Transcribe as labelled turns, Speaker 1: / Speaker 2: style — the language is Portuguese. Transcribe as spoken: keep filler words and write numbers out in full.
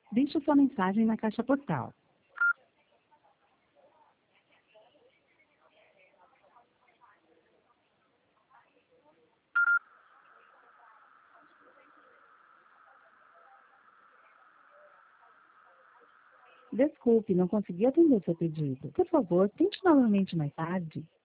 Speaker 1: Deixe sua mensagem na caixa postal. Desculpe, não consegui atender seu pedido. Por favor, tente novamente mais tarde.